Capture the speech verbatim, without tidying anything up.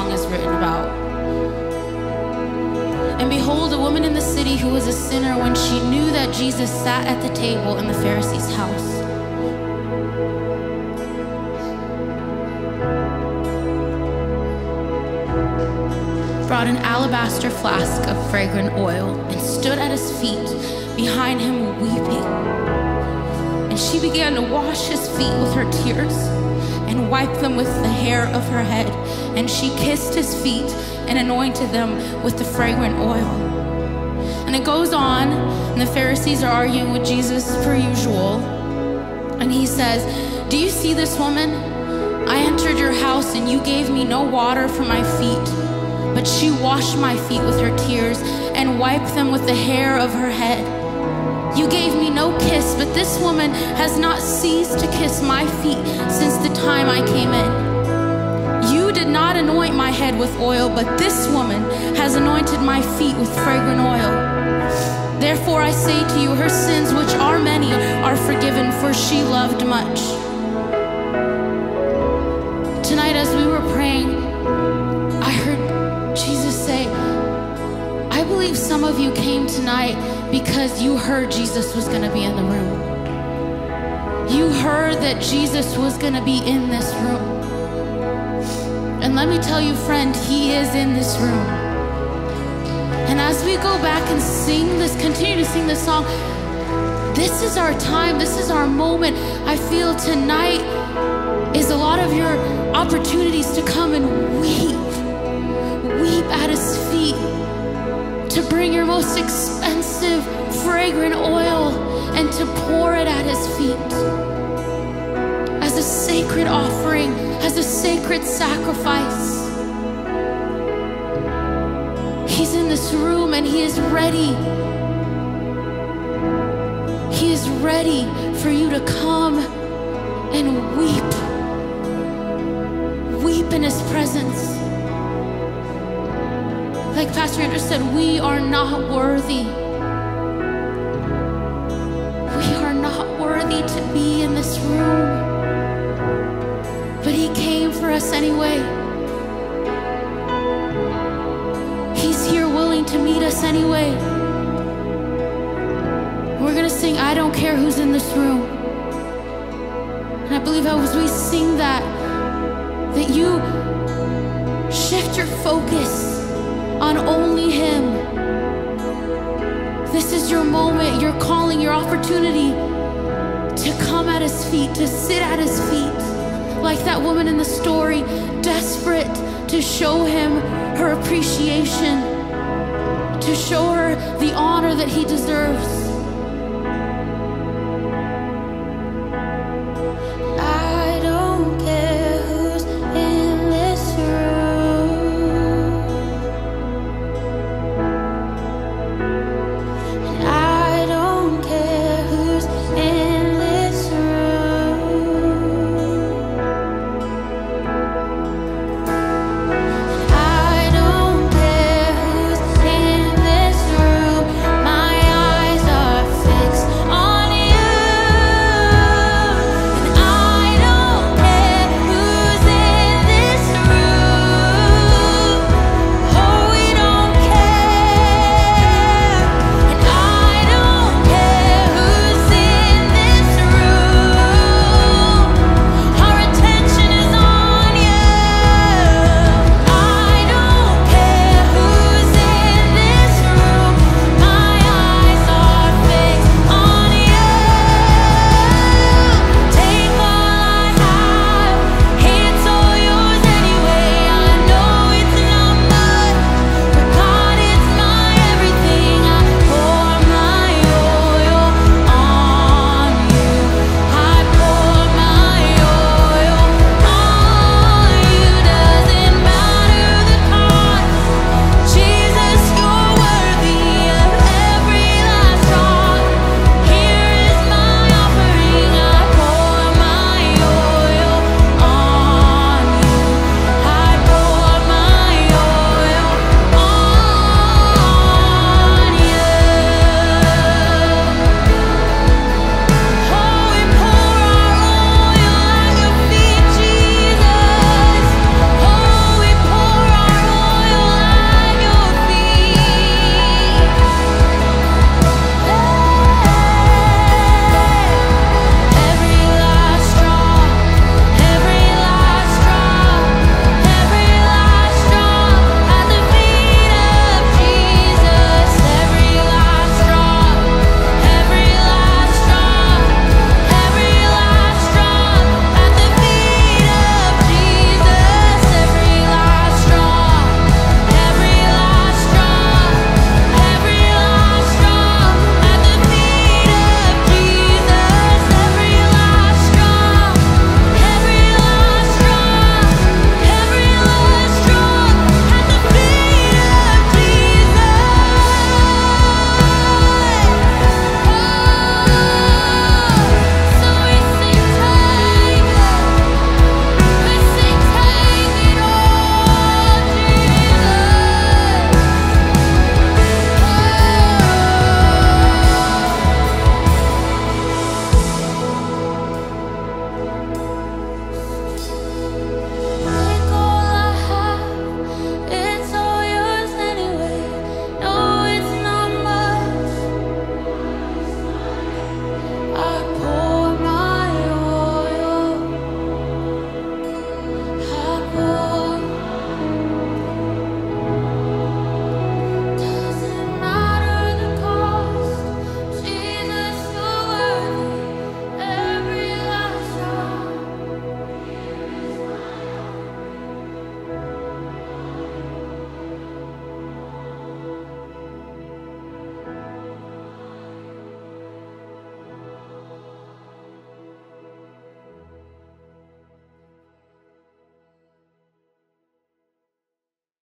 song is written about. And behold, a woman in the city who was a sinner, when she knew that Jesus sat at the table in the Pharisee's house, brought an alabaster flask of fragrant oil and stood at his feet behind him weeping. And she began to wash his feet with her tears and wipe them with the hair of her head. And she kissed his feet and anointed them with the fragrant oil. And it goes on, and the Pharisees are arguing with Jesus per usual. And he says, "Do you see this woman? I entered your house and you gave me no water for my feet, but she washed my feet with her tears and wiped them with the hair of her head. You gave me no kiss, but this woman has not ceased to kiss my feet since the time I came in. You did not anoint my head with oil, but this woman has anointed my feet with fragrant oil. Therefore I say to you, her sins, which are many, are forgiven, for she loved much." Tonight as we were praying, I heard Jesus say, I believe some of you came tonight because you heard Jesus was gonna be in the room. You heard that Jesus was gonna be in this room. And let me tell you, friend, he is in this room. And as we go back and sing this, continue to sing this song, this is our time, this is our moment. I feel tonight is a lot of your opportunities to come and weep. Weep at his feet, to bring your most expensive, fragrant oil and to pour it at his feet as a sacred offering, as a sacred sacrifice. He's in this room and he is ready. He is ready for you to come and weep. Weep in his presence. Like Pastor Andrew said, we are not worthy. We are not worthy to be in this room. But he came for us anyway. He's here willing to meet us anyway. We're gonna sing, I don't care who's in this room. And I believe as we sing that, that you shift your focus on only him. This is your moment, your calling, your opportunity to come at his feet, to sit at his feet, like that woman in the story, desperate to show him her appreciation, to show her the honor that he deserves.